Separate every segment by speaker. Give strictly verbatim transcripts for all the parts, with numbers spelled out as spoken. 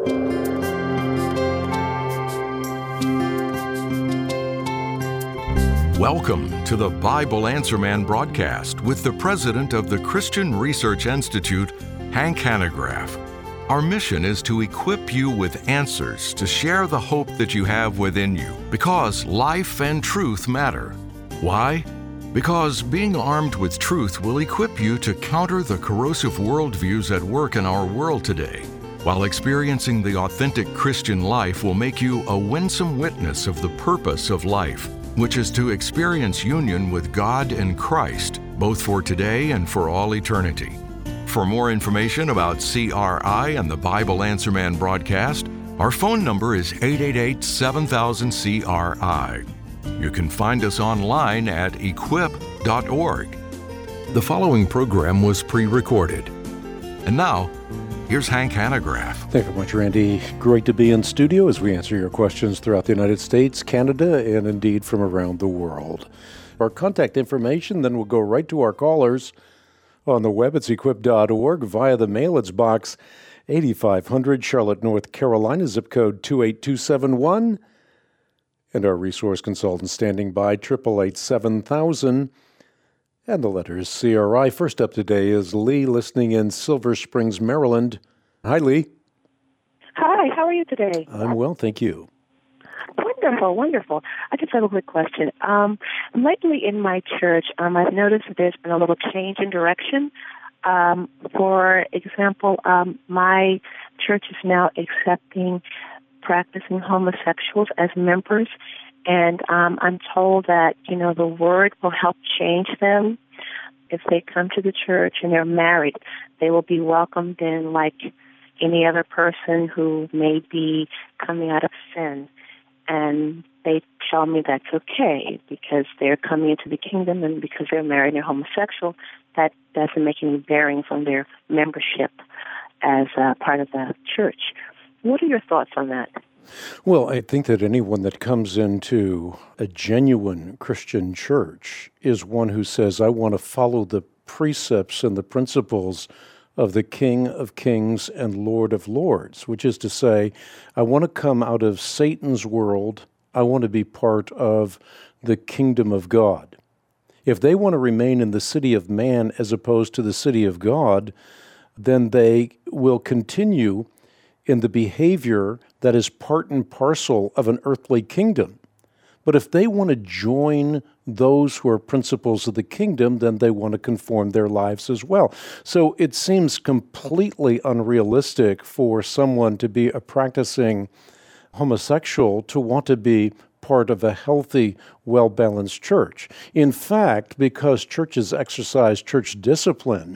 Speaker 1: Welcome to the Bible Answer Man broadcast with the president of the Christian Research Institute, Hank Hanegraaff. Our mission is to equip you with answers to share the hope that you have within you, because life and truth matter. Why? Because being armed with truth will equip you to counter the corrosive worldviews at work in our world today, while experiencing the authentic Christian life will make you a winsome witness of the purpose of life, which is to experience union with God and Christ, both for today and for all eternity. For more information about C R I and the Bible Answer Man broadcast, our phone number is eight eight eight, seven thousand, C R I. You can find us online at equip dot org. The following program was pre-recorded. And now, here's Hank Hanegraaff.
Speaker 2: Thank you very much, Randy. Great to be in studio as we answer your questions throughout the United States, Canada, and indeed from around the world. Our contact information, then we'll go right to our callers. On the web, it's equip dot org. Via the mail, it's box eighty-five hundred, Charlotte, North Carolina, zip code two eight two seven one. And our resource consultant standing by, eight eight eight, seven thousand. And the letter is C R I. First up today is Lee, listening in Silver Springs, Maryland. Hi, Lee.
Speaker 3: Hi, how are you today?
Speaker 2: I'm well, thank you.
Speaker 3: Wonderful, wonderful. I just have a quick question. Um, lately in my church, um, I've noticed that there's been a little change in direction. Um, for example, um, my church is now accepting practicing homosexuals as members. And um, I'm told that, you know, the word will help change them. If they come to the church and they're married, they will be welcomed in like any other person who may be coming out of sin. And they tell me that's okay because they're coming into the kingdom, and because they're married and they're homosexual, that doesn't make any bearing from their membership as uh, part of the church. What are your thoughts on that?
Speaker 2: Well, I think that anyone that comes into a genuine Christian church is one who says, I want to follow the precepts and the principles of the King of Kings and Lord of Lords, which is to say, I want to come out of Satan's world. I want to be part of the kingdom of God. If they want to remain in the city of man as opposed to the city of God, then they will continue in the behavior that is part and parcel of an earthly kingdom. But if they want to join those who are principles of the kingdom, then they want to conform their lives as well. So it seems completely unrealistic for someone to be a practicing homosexual to want to be part of a healthy, well-balanced church. In fact, because churches exercise church discipline,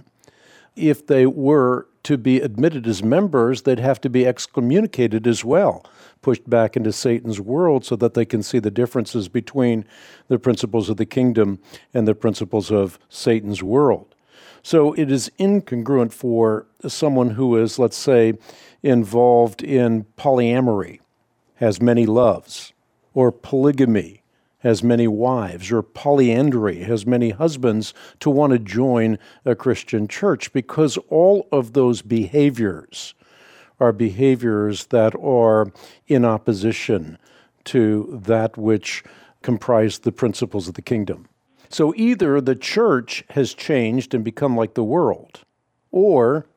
Speaker 2: if they were to be admitted as members, they'd have to be excommunicated as well, pushed back into Satan's world so that they can see the differences between the principles of the kingdom and the principles of Satan's world. So it is incongruent for someone who is, let's say, involved in polyamory, has many loves, or polygamy, has many wives, or polyandry, has many husbands, to want to join a Christian church, because all of those behaviors are behaviors that are in opposition to that which comprise the principles of the kingdom. So either the church has changed and become like the world, or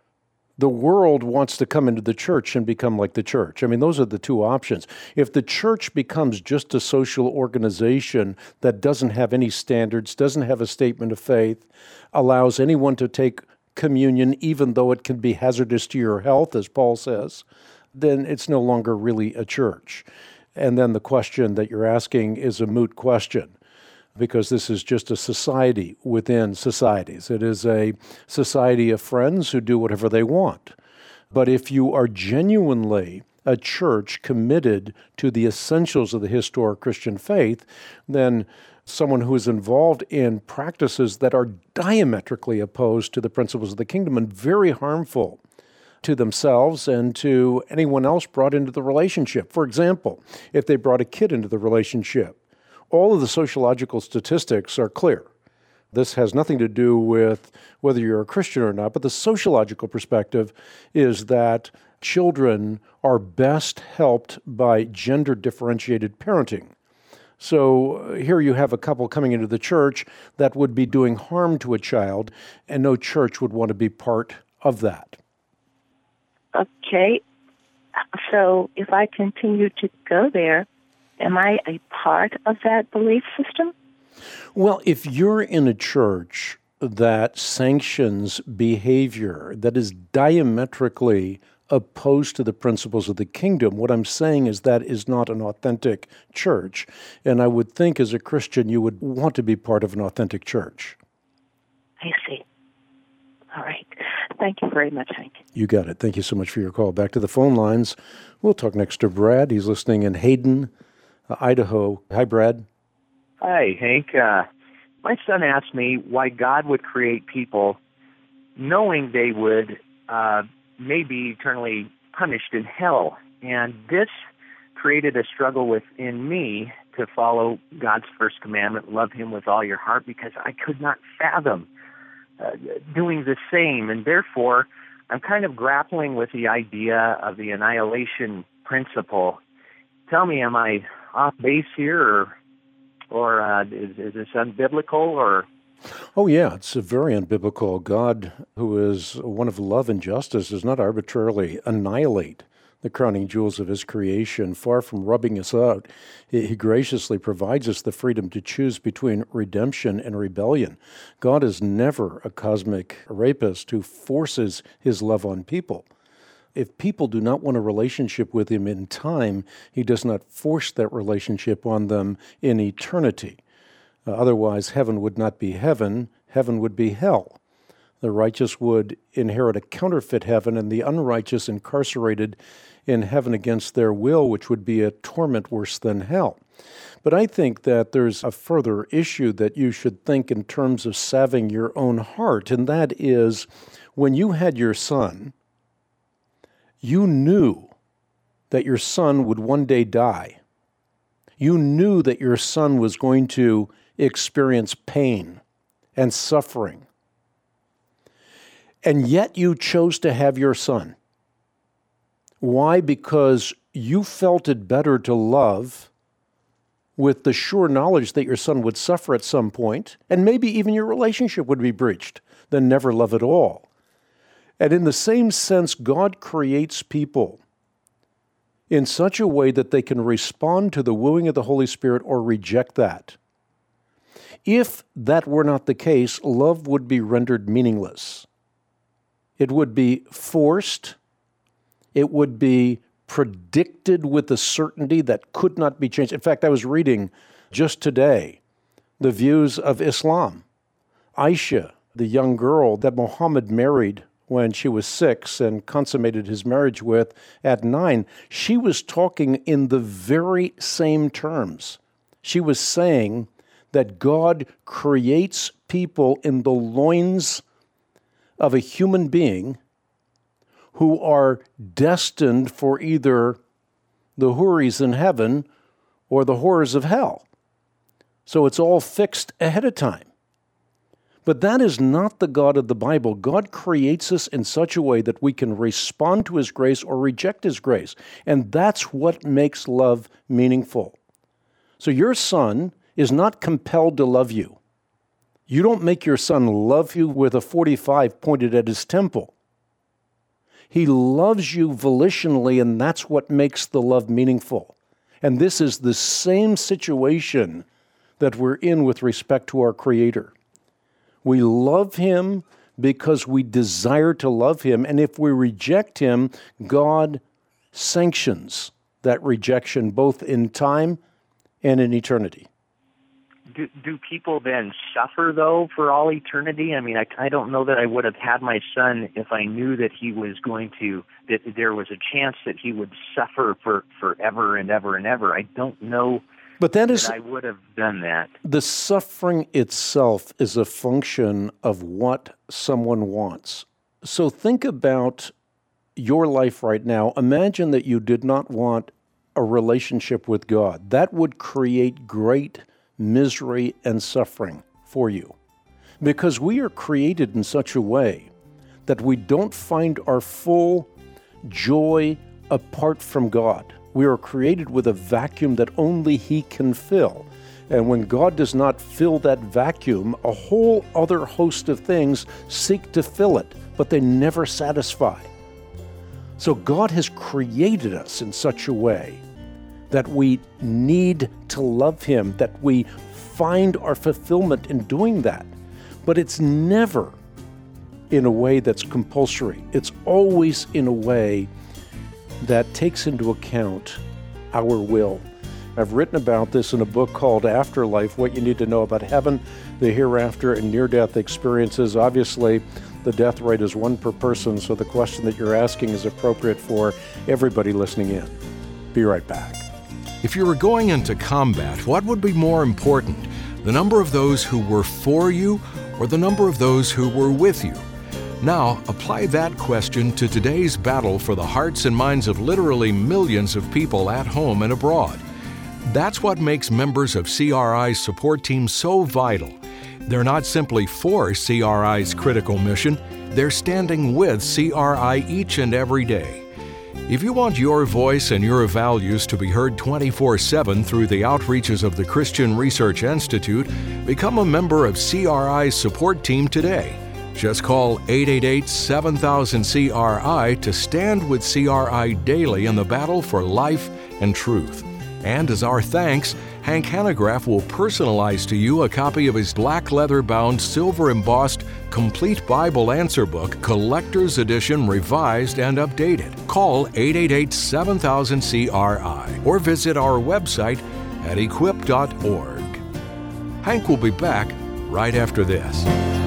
Speaker 2: the world wants to come into the church and become like the church. I mean, those are the two options. If the church becomes just a social organization that doesn't have any standards, doesn't have a statement of faith, allows anyone to take communion even though it can be hazardous to your health, as Paul says, then it's no longer really a church. And then the question that you're asking is a moot question, because this is just a society within societies. It is a society of friends who do whatever they want. But if you are genuinely a church committed to the essentials of the historic Christian faith, then someone who is involved in practices that are diametrically opposed to the principles of the kingdom and very harmful to themselves and to anyone else brought into the relationship. For example, if they brought a kid into the relationship, all of the sociological statistics are clear. This has nothing to do with whether you're a Christian or not, but the sociological perspective is that children are best helped by gender-differentiated parenting. So uh, here you have a couple coming into the church that would be doing harm to a child, and no church would want to be part of that.
Speaker 3: Okay. So if I continue to go there, am I a part of that belief system?
Speaker 2: Well, if you're in a church that sanctions behavior that is diametrically opposed to the principles of the kingdom, what I'm saying is that is not an authentic church. And I would think as a Christian, you would want to be part of an authentic church.
Speaker 3: I see. All right. Thank you very much, Hank.
Speaker 2: You got it. Thank you so much for your call. Back to the phone lines. We'll talk next to Brad. He's listening in Hayden, uh, Idaho. Hi, Brad.
Speaker 4: Hi, Hank. Uh, my son asked me why God would create people knowing they would uh, may be eternally punished in hell. And this created a struggle within me to follow God's first commandment, love him with all your heart, because I could not fathom uh, doing the same. And therefore, I'm kind of grappling with the idea of the annihilation principle. Tell me, am I off base here, or, or uh, is, is this unbiblical, or...
Speaker 2: Oh, yeah, it's very unbiblical. God, who is one of love and justice, does not arbitrarily annihilate the crowning jewels of his creation. Far from rubbing us out, he graciously provides us the freedom to choose between redemption and rebellion. God is never a cosmic rapist who forces his love on people. If people do not want a relationship with him in time, he does not force that relationship on them in eternity. Uh, otherwise, heaven would not be heaven, heaven would be hell. The righteous would inherit a counterfeit heaven, and the unrighteous incarcerated in heaven against their will, which would be a torment worse than hell. But I think that there's a further issue that you should think in terms of salving your own heart, and that is, when you had your son, you knew that your son would one day die. You knew that your son was going to experience pain and suffering. And yet you chose to have your son. Why? Because you felt it better to love with the sure knowledge that your son would suffer at some point, and maybe even your relationship would be breached, than never love at all. And in the same sense, God creates people in such a way that they can respond to the wooing of the Holy Spirit or reject that. If that were not the case, love would be rendered meaningless. It would be forced. It would be predicted with a certainty that could not be changed. In fact, I was reading just today the views of Islam. Aisha, the young girl that Muhammad married when she was six and consummated his marriage with at nine, she was talking in the very same terms. She was saying that God creates people in the loins of a human being who are destined for either the houris in heaven or the horrors of hell. So it's all fixed ahead of time. But that is not the God of the Bible. God creates us in such a way that we can respond to his grace or reject his grace. And that's what makes love meaningful. So your son is not compelled to love you. You don't make your son love you with a forty-five pointed at his temple. He loves you volitionally, and that's what makes the love meaningful. And this is the same situation that we're in with respect to our Creator. We love him because we desire to love him, and if we reject him, God sanctions that rejection both in time and in eternity.
Speaker 4: Do, do people then suffer, though, for all eternity? I mean, I, I don't know that I would have had my son if I knew that he was going to, that there was a chance that he would suffer for forever and ever and ever. I don't know
Speaker 2: but that, is,
Speaker 4: that I would have done that.
Speaker 2: The suffering itself is a function of what someone wants. So think about your life right now. Imagine that you did not want a relationship with God. That would create great misery and suffering for you, because we are created in such a way that we don't find our full joy apart from God. We are created with a vacuum that only He can fill. And when God does not fill that vacuum, a whole other host of things seek to fill it, but they never satisfy. So God has created us in such a way that we need to love Him, that we find our fulfillment in doing that. But it's never in a way that's compulsory. It's always in a way that takes into account our will. I've written about this in a book called Afterlife, What You Need to Know About Heaven, the Hereafter, and Near-Death Experiences. Obviously, the death rate is one per person, so the question that you're asking is appropriate for everybody listening in. Be right back.
Speaker 1: If you were going into combat, what would be more important, the number of those who were for you or the number of those who were with you? Now, apply that question to today's battle for the hearts and minds of literally millions of people at home and abroad. That's what makes members of C R I's support team so vital. They're not simply for C R I's critical mission, they're standing with C R I each and every day. If you want your voice and your values to be heard twenty-four seven through the outreaches of the Christian Research Institute, become a member of C R I's support team today. Just call eight eight eight, seven thousand, C R I to stand with C R I daily in the battle for life and truth. And as our thanks, Hank Hanegraaff will personalize to you a copy of his black leather-bound, silver-embossed, complete Bible answer book, Collector's Edition, revised and updated. Call eight eight eight, seven thousand, C R I or visit our website at equip dot org. Hank will be back right after this.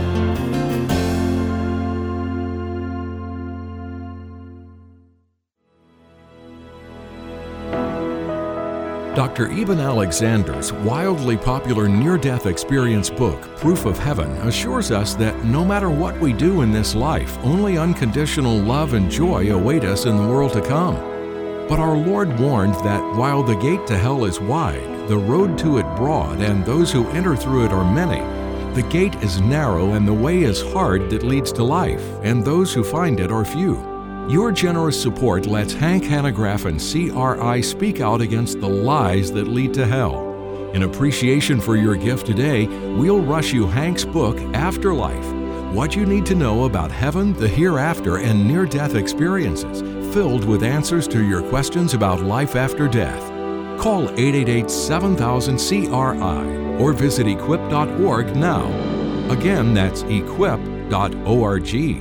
Speaker 1: Doctor Eben Alexander's wildly popular near-death experience book, Proof of Heaven, assures us that no matter what we do in this life, only unconditional love and joy await us in the world to come. But our Lord warned that while the gate to hell is wide, the road to it broad, and those who enter through it are many, the gate is narrow and the way is hard that leads to life, and those who find it are few. Your generous support lets Hank Hanegraaff and C R I speak out against the lies that lead to hell. In appreciation for your gift today, we'll rush you Hank's book, Afterlife, What You Need to Know About Heaven, the Hereafter, and Near-Death Experiences, filled with answers to your questions about life after death. Call eight eight eight, seven thousand, C R I or visit equip dot org now. Again, that's equip dot org.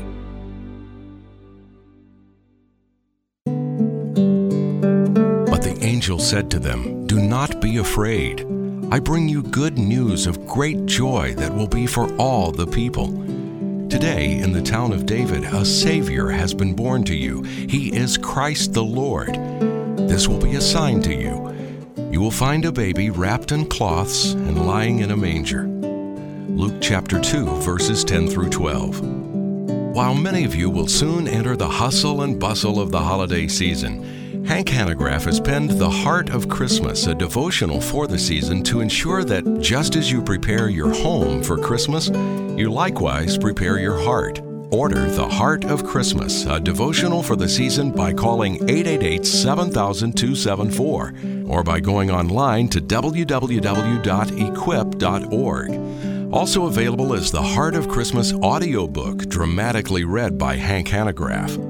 Speaker 1: The angel said to them, "Do not be afraid. I bring you good news of great joy that will be for all the people. Today, in the town of David, a Savior has been born to you. He is Christ the Lord. This will be a sign to you. You will find a baby wrapped in cloths and lying in a manger." Luke chapter two, verses ten through twelve. While many of you will soon enter the hustle and bustle of the holiday season, Hank Hanegraaff has penned The Heart of Christmas, a devotional for the season to ensure that just as you prepare your home for Christmas, you likewise prepare your heart. Order The Heart of Christmas, a devotional for the season, by calling eight eight eight, seven thousand, two seven four or by going online to w w w dot equip dot org. Also available is The Heart of Christmas audiobook, dramatically read by Hank Hanegraaff.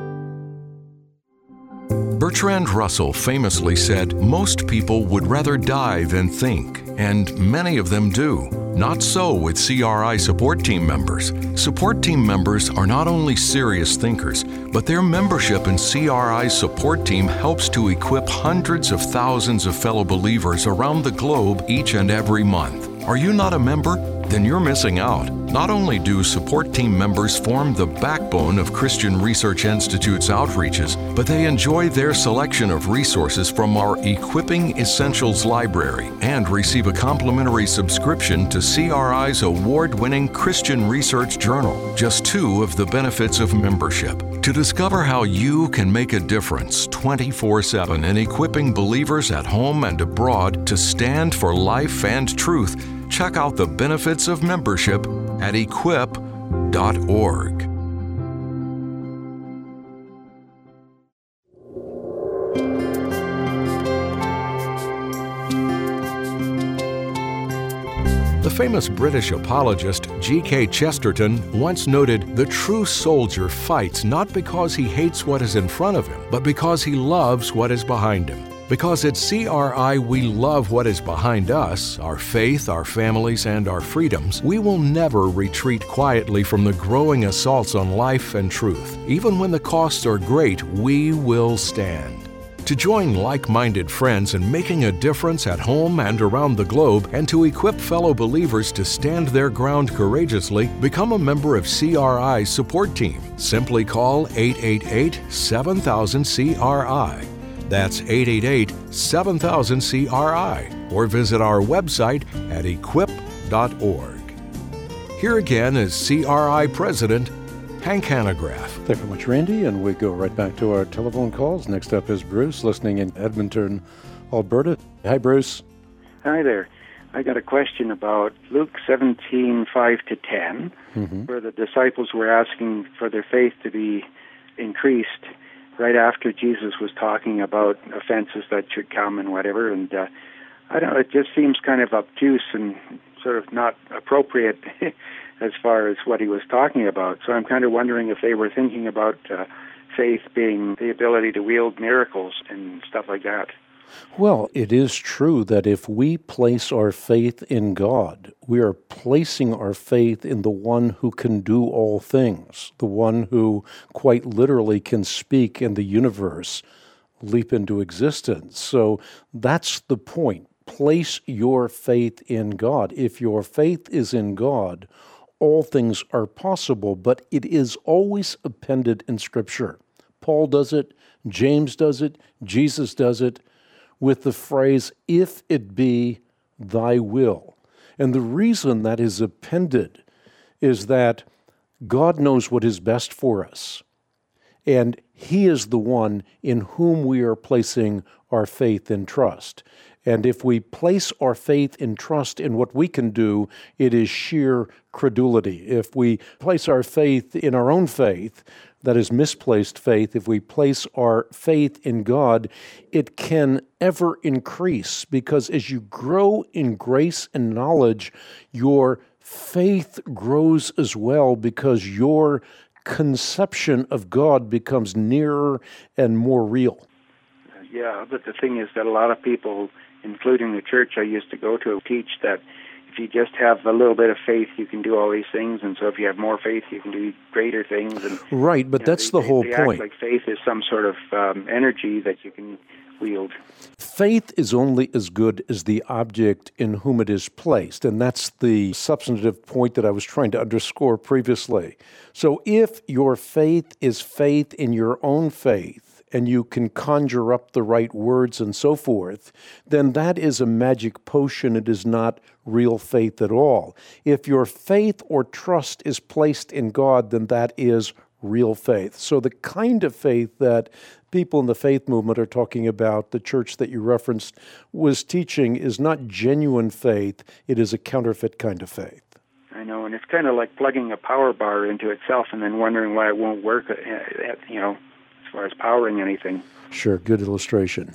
Speaker 1: Bertrand Russell famously said, "Most people would rather die than think," and many of them do. Not so with C R I support team members. Support team members are not only serious thinkers, but their membership in C R I's support team helps to equip hundreds of thousands of fellow believers around the globe each and every month. Are you not a member? Then you're missing out. Not only do support team members form the backbone of Christian Research Institute's outreaches, but they enjoy their selection of resources from our Equipping Essentials library and receive a complimentary subscription to C R I's award-winning Christian Research Journal, just two of the benefits of membership. To discover how you can make a difference twenty-four seven in equipping believers at home and abroad to stand for life and truth, check out the benefits of membership at equip dot org. The famous British apologist G K Chesterton once noted, "The true soldier fights not because he hates what is in front of him, but because he loves what is behind him." Because at C R I we love what is behind us, our faith, our families, and our freedoms, we will never retreat quietly from the growing assaults on life and truth. Even when the costs are great, we will stand. To join like-minded friends in making a difference at home and around the globe, and to equip fellow believers to stand their ground courageously, become a member of C R I's support team. Simply call eight eight eight, seven thousand, C R I. That's eight eight eight, seven thousand, C R I, or visit our website at equip dot org. Here again is C R I President Hank Hanegraaff.
Speaker 2: Thank you very much, Randy, and we go right back to our telephone calls. Next up is Bruce, listening in Edmonton, Alberta. Hi, Bruce.
Speaker 5: Hi there. I got a question about Luke seventeen, five to ten, mm-hmm. where the disciples were asking for their faith to be increased right after Jesus was talking about offenses that should come and whatever. And uh, I don't know, it just seems kind of obtuse and sort of not appropriate as far as what he was talking about. So I'm kind of wondering if they were thinking about uh, faith being the ability to wield miracles and stuff like that.
Speaker 2: Well, it is true that if we place our faith in God, we are placing our faith in the one who can do all things, the one who quite literally can speak and the universe leap into existence. So that's the point. Place your faith in God. If your faith is in God, all things are possible, but it is always appended in Scripture. Paul does it, James does it, Jesus does it, with the phrase, "if it be thy will." And the reason that is appended is that God knows what is best for us, and He is the one in whom we are placing our faith and trust. And if we place our faith and trust in what we can do, it is sheer credulity. If we place our faith in our own faith, that is misplaced faith. If we place our faith in God, it can ever increase, because as you grow in grace and knowledge, your faith grows as well, because your conception of God becomes nearer and more real.
Speaker 5: Yeah, but the thing is that a lot of people, including the church I used to go to, teach that if you just have a little bit of faith, you can do all these things, and so if you have more faith, you can do greater things. And,
Speaker 2: right, but
Speaker 5: you know,
Speaker 2: that's
Speaker 5: they,
Speaker 2: the whole
Speaker 5: they
Speaker 2: point.
Speaker 5: Act like faith is some sort of um, energy that you can wield.
Speaker 2: Faith is only as good as the object in whom it is placed, and that's the substantive point that I was trying to underscore previously. So if your faith is faith in your own faith, and you can conjure up the right words and so forth, then that is a magic potion. It is not real faith at all. If your faith or trust is placed in God, then that is real faith. So the kind of faith that people in the faith movement are talking about, the church that you referenced was teaching, is not genuine faith. It is a counterfeit kind of faith.
Speaker 5: I know, and it's kind of like plugging a power bar into itself and then wondering why it won't work, you know, as far as powering anything.
Speaker 2: Sure, good illustration.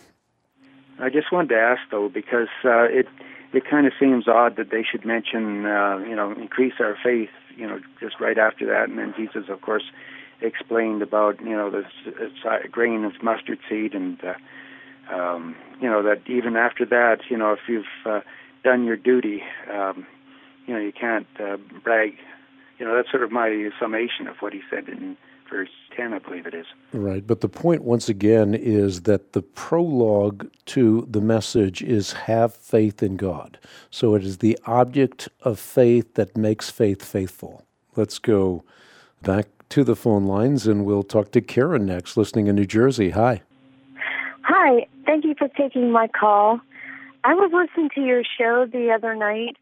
Speaker 5: I just wanted to ask, though, because uh, it it kind of seems odd that they should mention, uh, you know, increase our faith, you know, just right after that. And then Jesus, of course, explained about, you know, the grain of mustard seed and, uh, um, you know, that even after that, you know, if you've uh, done your duty, um, you know, you can't uh, brag. You know, that's sort of my summation of what he said in verse ten, I believe it is.
Speaker 2: Right, but the point, once again, is that the prologue to the message is have faith in God. So it is the object of faith that makes faith faithful. Let's go back to the phone lines, and we'll talk to Karen next, listening in New Jersey. Hi.
Speaker 6: Hi, thank you for taking my call. I was listening to your show the other night,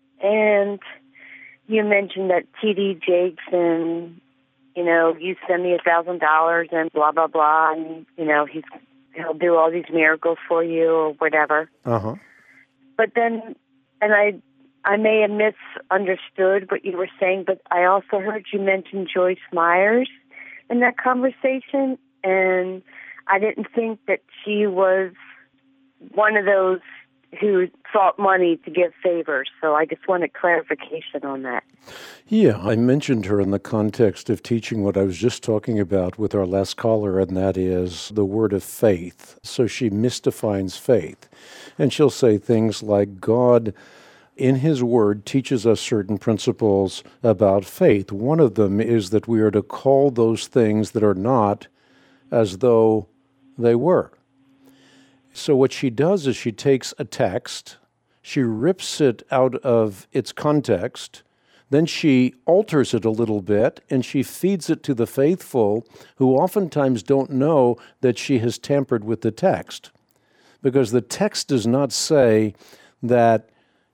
Speaker 6: and you mentioned that T D Jakes and, you know, you send me a thousand dollars and blah, blah, blah, and, you know, he's, he'll do all these miracles for you or whatever.
Speaker 2: Uh-huh.
Speaker 6: But then, and I I may have misunderstood what you were saying, but I also heard you mention Joyce Myers in that conversation, and I didn't think that she was one of those who sought money to give favors. So I just wanted clarification on that.
Speaker 2: Yeah, I mentioned her in the context of teaching what I was just talking about with our last caller, and that is the word of faith. So she misdefines faith. And she'll say things like, God, in His Word, teaches us certain principles about faith. One of them is that we are to call those things that are not as though they were. So what she does is she takes a text, she rips it out of its context, then she alters it a little bit, and she feeds it to the faithful who oftentimes don't know that she has tampered with the text. Because the text does not say that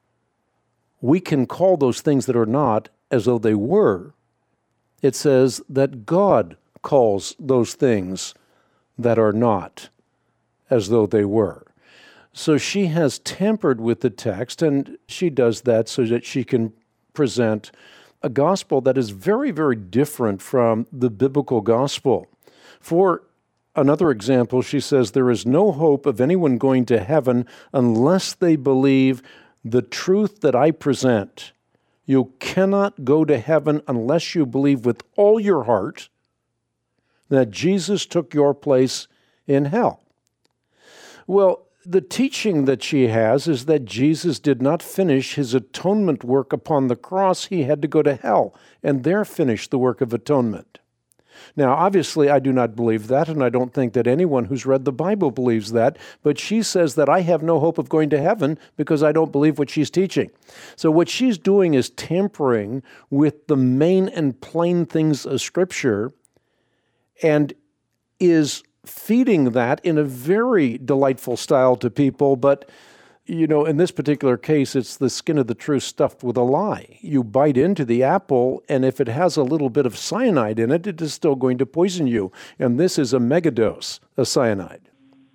Speaker 2: we can call those things that are not as though they were. It says that God calls those things that are not as though they were. So she has tampered with the text, and she does that so that she can present a gospel that is very, very different from the biblical gospel. For another example, she says, there is no hope of anyone going to heaven unless they believe the truth that I present. You cannot go to heaven unless you believe with all your heart that Jesus took your place in hell. Well, the teaching that she has is that Jesus did not finish His atonement work upon the cross. He had to go to hell and there finish the work of atonement. Now, obviously, I do not believe that, and I don't think that anyone who's read the Bible believes that, but she says that I have no hope of going to heaven because I don't believe what she's teaching. So what she's doing is tampering with the main and plain things of Scripture and is feeding that in a very delightful style to people, but you know, in this particular case, it's the skin of the truth stuffed with a lie. You bite into the apple, and if it has a little bit of cyanide in it, it is still going to poison you. And this is a megadose of cyanide.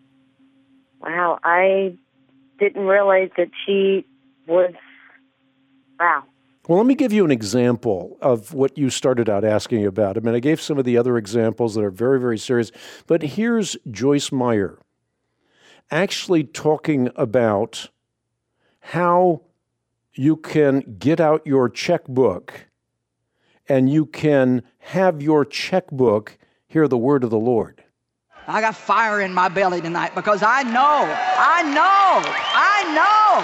Speaker 6: Wow, I didn't realize that she was, wow.
Speaker 2: Well, let me give you an example of what you started out asking about. I mean, I gave some of the other examples that are very, very serious, but here's Joyce Meyer actually talking about how you can get out your checkbook and you can have your checkbook hear the word of the Lord.
Speaker 7: I got fire in my belly tonight because I know, I know, I know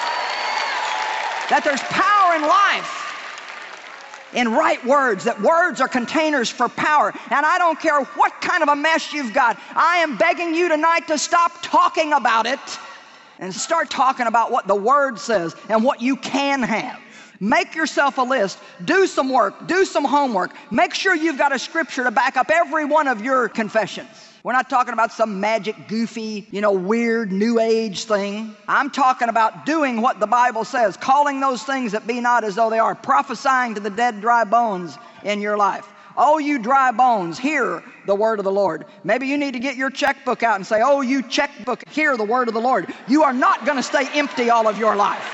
Speaker 7: that there's power in life in right words, that words are containers for power. And I don't care what kind of a mess you've got. I am begging you tonight to stop talking about it and start talking about what the Word says and what you can have. Make yourself a list. Do some work. Do some homework. Make sure you've got a scripture to back up every one of your confessions. We're not talking about some magic, goofy, you know, weird, new age thing. I'm talking about doing what the Bible says, calling those things that be not as though they are, prophesying to the dead, dry bones in your life. Oh, you dry bones, hear the word of the Lord. Maybe you need to get your checkbook out and say, oh, you checkbook, hear the word of the Lord. You are not going to stay empty all of your life.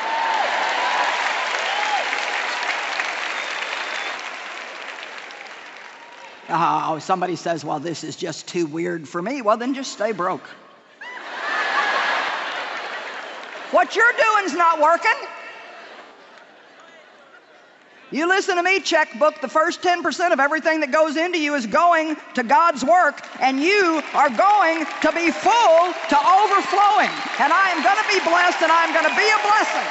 Speaker 7: Oh, somebody says, well, this is just too weird for me. Well, then just stay broke. What you're doing's not working. You listen to me, checkbook, the first ten percent of everything that goes into you is going to God's work, and you are going to be full to overflowing. And I am going to be blessed, and I'm going to be a blessing.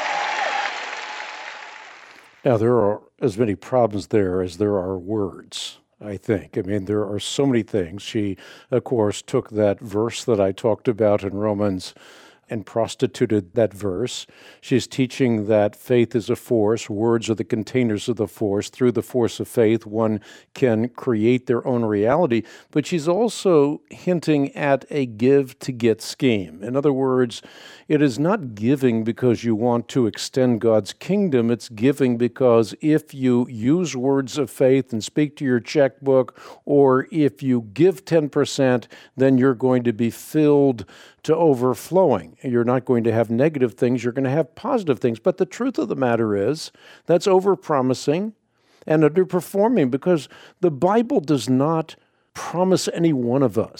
Speaker 2: Now, there are as many problems there as there are words, I think. I mean, there are so many things. She, of course, took that verse that I talked about in Romans and prostituted that verse. She's teaching that faith is a force. Words are the containers of the force. Through the force of faith, one can create their own reality. But she's also hinting at a give-to-get scheme. In other words, it is not giving because you want to extend God's kingdom. It's giving because if you use words of faith and speak to your checkbook, or if you give ten percent, then you're going to be filled to overflowing. You're not going to have negative things, you're going to have positive things. But the truth of the matter is, that's overpromising and underperforming, because the Bible does not promise any one of us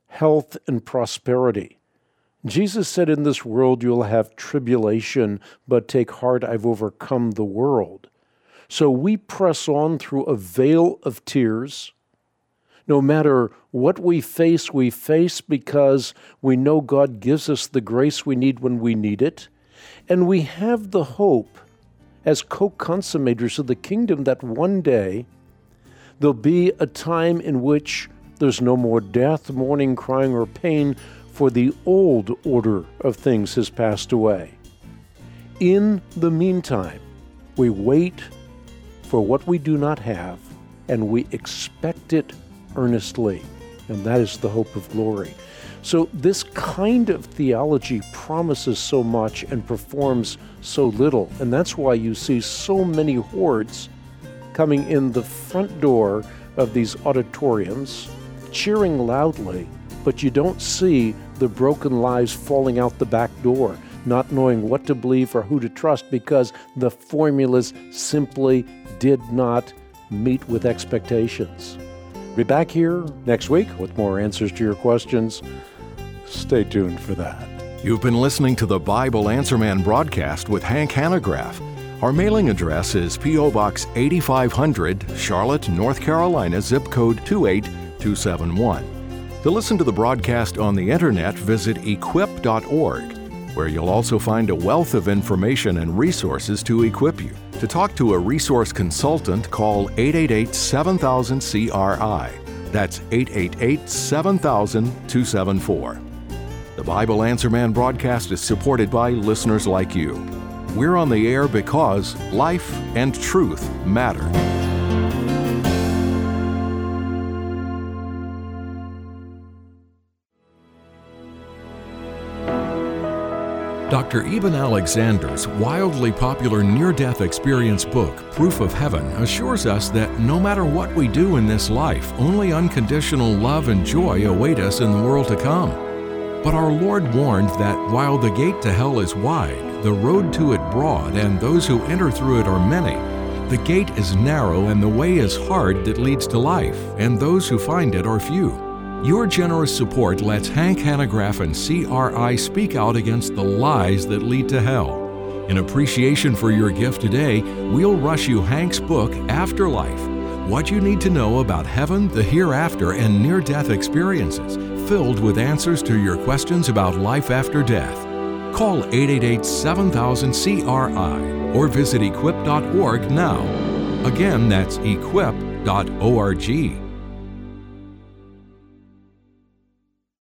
Speaker 2: health, and prosperity. Jesus said, in this world you'll have tribulation, but take heart, I've overcome the world. So we press on through a veil of tears. No matter what we face, we face because we know God gives us the grace we need when we need it. And we have the hope as co-consummators of the kingdom that one day there'll be a time in which there's no more death, mourning, crying, or pain, for the old order of things has passed away. In the meantime, we wait for what we do not have, and we expect it earnestly, and that is the hope of glory. So this kind of theology promises so much and performs so little, and that's why you see so many hordes coming in the front door of these auditoriums, cheering loudly, but you don't see the broken lives falling out the back door, not knowing what to believe or who to trust because the formulas simply did not meet with expectations. Be back here next week with more answers to your questions. Stay tuned for that.
Speaker 1: You've been listening to the Bible Answer Man broadcast with Hank Hanegraaff. Our mailing address is P O Box eighty-five hundred, Charlotte, North Carolina, zip code two eight two seven one. To listen to the broadcast on the internet, visit equip dot org, where you'll also find a wealth of information and resources to equip you. To talk to a resource consultant, call eight eight eight, seven thousand, C R I. That's eight eight eight, seven thousand, two seven four. The Bible Answer Man broadcast is supported by listeners like you. We're on the air because life and truth matter. Doctor Eben Alexander's wildly popular near-death experience book, Proof of Heaven, assures us that no matter what we do in this life, only unconditional love and joy await us in the world to come. But our Lord warned that while the gate to hell is wide, the road to it broad, and those who enter through it are many, the gate is narrow and the way is hard that leads to life, and those who find it are few. Your generous support lets Hank Hanegraaff and C R I speak out against the lies that lead to hell. In appreciation for your gift today, we'll rush you Hank's book, Afterlife, What You Need to Know About Heaven, the Hereafter, and Near-Death Experiences, filled with answers to your questions about life after death. Call eight eight eight, seven thousand, C R I or visit equip dot org now. Again, that's equip dot org.